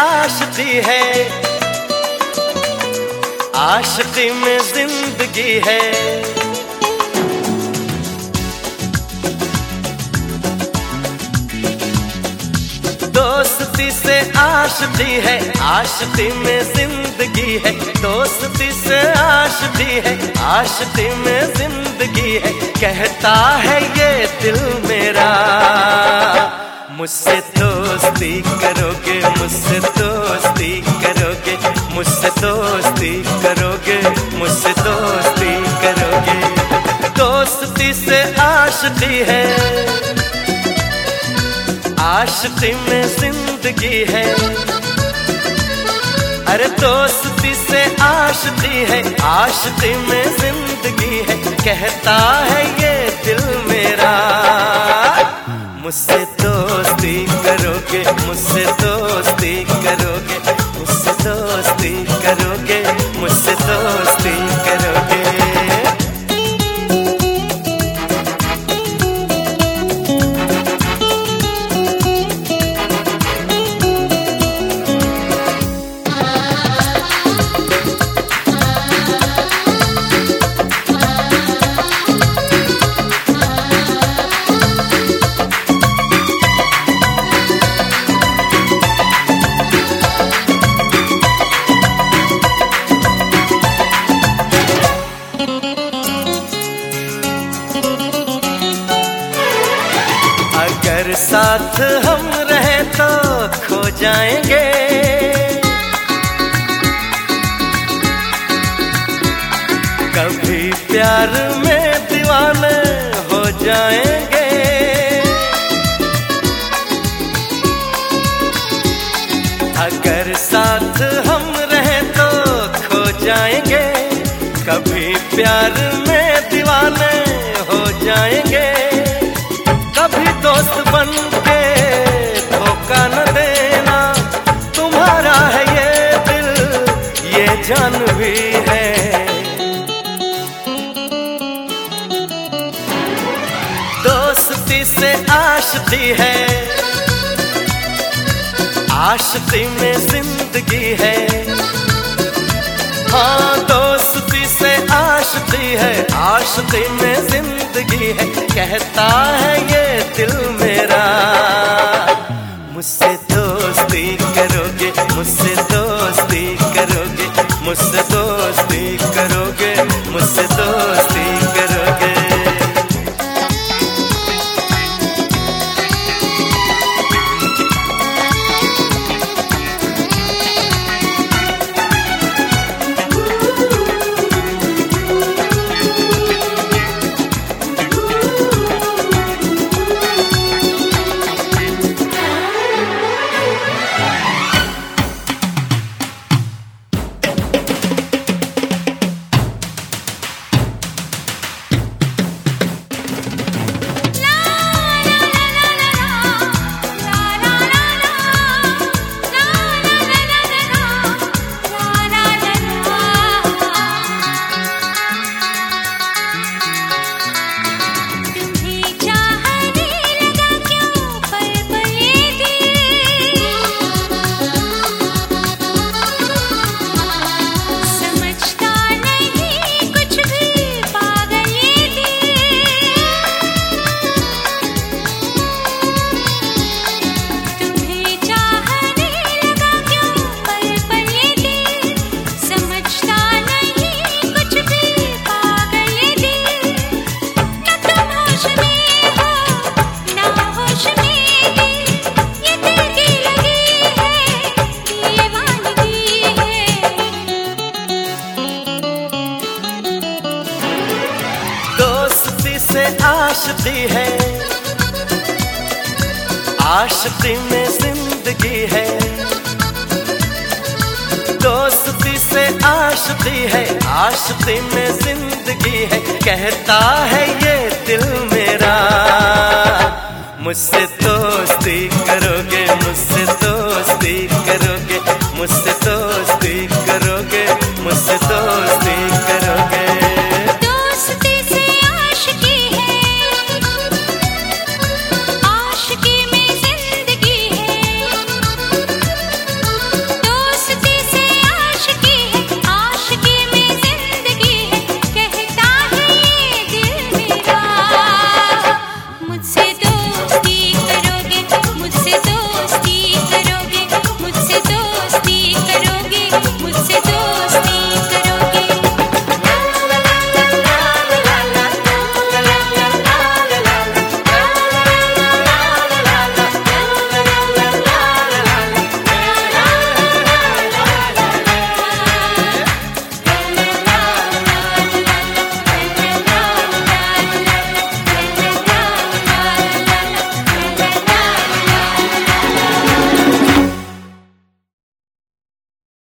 आशिकी है, आशिकी में जिंदगी है। दोस्ती से आशिकी है, आशिकी में जिंदगी है। दोस्ती से आशिकी है, आशिकी में जिंदगी है। कहता है ये दिल मेरा, मुझसे दोस्ती करोगे, मुझसे दोस्ती करोगे, मुझसे दोस्ती करोगे, मुझसे दोस्ती करोगे। दोस्ती से आशिकी है, आशिकी में जिंदगी है। अरे दोस्ती से आशिकी है, आशिकी में जिंदगी है। कहता है ये दिल मेरा, मुझसे दोस्ती करोगे, मुझसे दोस्ती करोगे, मुझसे दोस्ती करोगे, मुझसे दोस्ती करोगे। अगर साथ हम रहे तो खो जाएंगे, कभी प्यार में दीवाने हो जाएंगे। अगर साथ हम रहे तो खो जाएंगे, कभी प्यार में दीवाने हो जाएंगे। कभी दोस्त बन के धोखा न देना, तुम्हारा है ये दिल, ये जान भी है। दोस्ती से आशिकी है, आशिकी में जिंदगी है। हाँ दोस्ती से आशिकी है, आशिकी में जिंदगी है। कहता है ये दिल मेरा, मुझसे दोस्ती करोगे, मुझसे दोस्ती करोगे, मुझसे दोस्ती करोगे, मुझसे दोस्ती करोगे। आशिकी है, आशिकी में जिंदगी है। दोस्ती से आशिकी है, आशिकी में जिंदगी है। कहता है ये दिल मेरा, मुझसे दोस्ती करोगे,